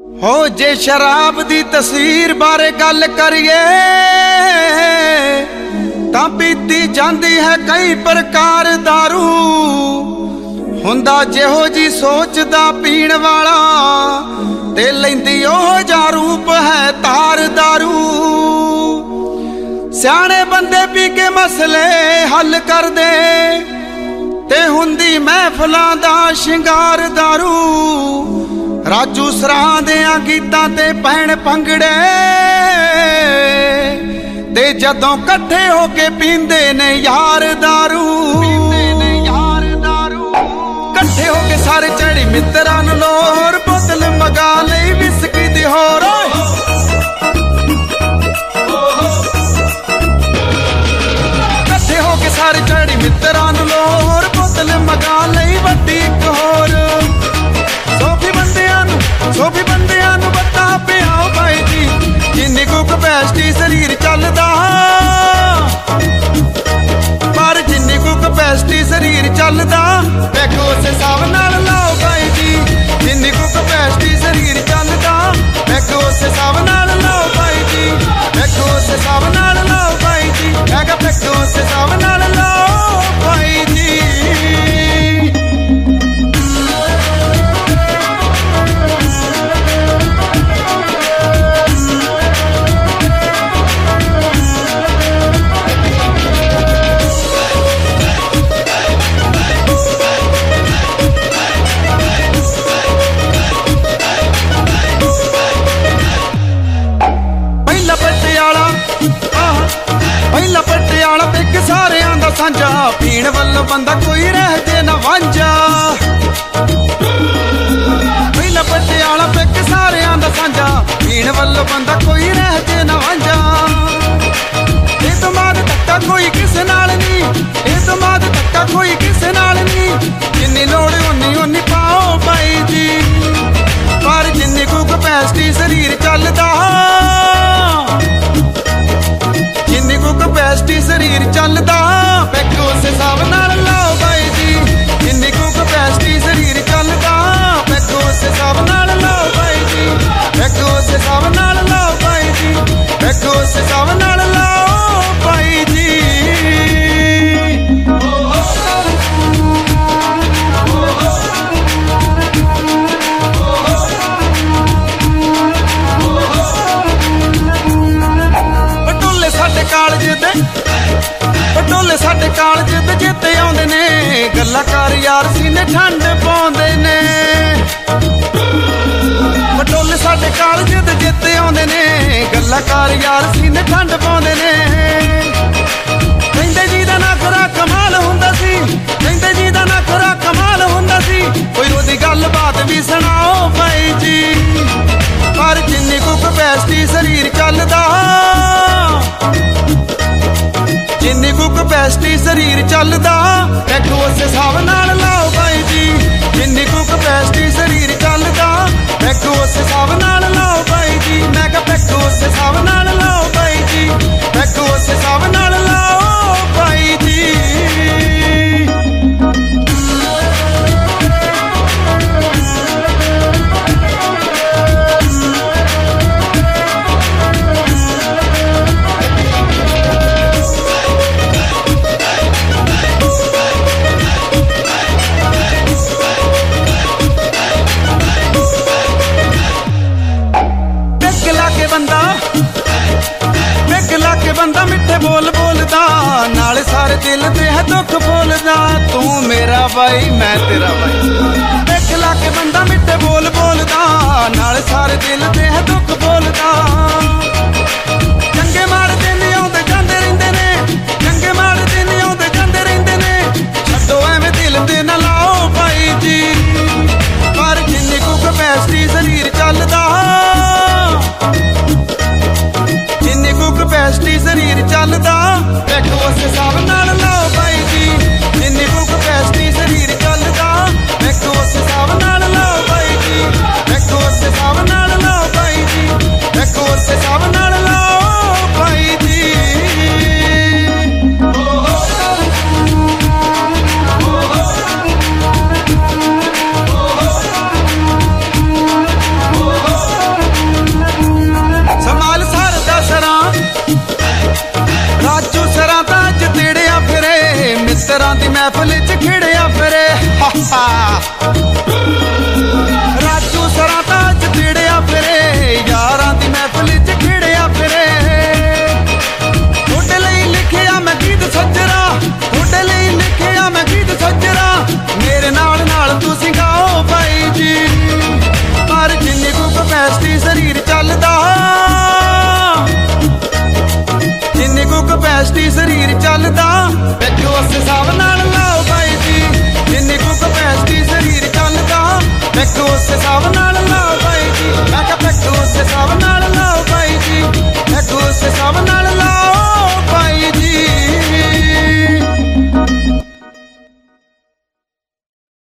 हो जे शराब दी तस्वीर बारे गल करिए तां पीती जांदी है कई प्रकार दारू। हुंदा जेहो जी सोचदा पीण वाला ते लैंदी ओहो जा रूप है तार दारू। सियाणे बंदे पी के मसले हल कर दे ते हुंदी महफिलां दा शिंगार दारू। राजू सराहां देयां गीतां ते पैण भंगड़े ते जदों कट्ठे हो के पींदे ने यार दारू। कट्ठे हो के सारे चढ़ी मित्रां नूं लोर बोतल मगा लई विस्की दी होर। कट्ठे हो के सारे चढ़ी मित्रां नूं लोर बोतल मगा लई वड्डी इक होर। सोफी बंदियां नूं बता पियाओ भाई जी जिन्नी को कैपेसिटी शरीर चलदा पर जिन्नी को कैपेसिटी शरीर चलदा बैठो उस हिसाब नाल लाओ भाई जी। जिन्नी को कैपेसिटी शरीर चलदा बैठो उस हिसाब नाल लाओ भाई जी। बैठो उस हिसाब नाल लाओ भाई जी। मैं कहा बैठो उस हिसाब नाल लाओ भाई जी। पहला पटियाला पिक सारियां दा सांझा पीण वल्लों बंदा कोई रह जे ना वांझा। पहला पटियाला पिक सारियां दा सांझा पीण वल्लों बंदा कोई रह जे ना वांझा। इस तो बाद धक्का कोई किसे नाल नी, इस तो बाद धक्का कोई किसे नाल नी। जिन्नी लोड़ उन्नी उन्नी पाओ भाई जी पर जिन्नी को कैपेसिटी शरीर चलदा जिन्नी को कैपेसिटी शरीर चलदा बैठो उस हिसाब नाल लाओ भाई जी। जिन्नी को कैपेसिटी शरीर चलदा बैठो उस हिसाब नाल लाओ भाई जी। बैठो उस हिसाब नाल लाओ भाई जी। बैठो उस हिसाब नाल लाओ भाई जी। पटोले साडे कालज ते जिते आउंदे ने गल्लां कर यार सीने ठंड पाउंदे ने। पटोले साडे कालज ते जिते आउंदे ने गल्लां कर यार सीने ठंड पाउंदे ने। कहंदे जी दा नखरा कमाल हुंदा सी, कहंदे जी दा नखरा कमाल हुंदा सी। कोई ओदी गल बात भी सुणाओ भाई जी पर जिन्नी को कैपेसिटी शरीर चलदा जिन्नी को कैपेसिटी शरीर चलदा बैठो उस हिसाब नाल लाओ भाई जी। जिन्नी को कैपेसिटी शरीर चलदा बैठो उस हिसाब नाल लाओ भाई जी। मैं कहा बैठो उस हिसाब नाल लाओ भाई जी। बैठो उस हिसाब नाल लाओ भाई जी। बंदा मिठे बोल बोलदा नाले सारे दिल ते है दुख बोलदा। तू मेरा भाई मैं तेरा भाई देख ला के बंदा मिठे बोल बोलदा नाले सारे दिल ते है दुख बोलदा। चंगे माड़े दिन आउंदे जांदे रहिंदे ने, चंगे माड़े दिन आउंदे जांदे रहिंदे ने। छड्डो एवें दिल ते ना लाओ भाई जी पर जिन्नी को कैपेसिटी शरीर चलदा जिन्नी को कैपेसिटी शरीर चलदा बैठो उस हिसाब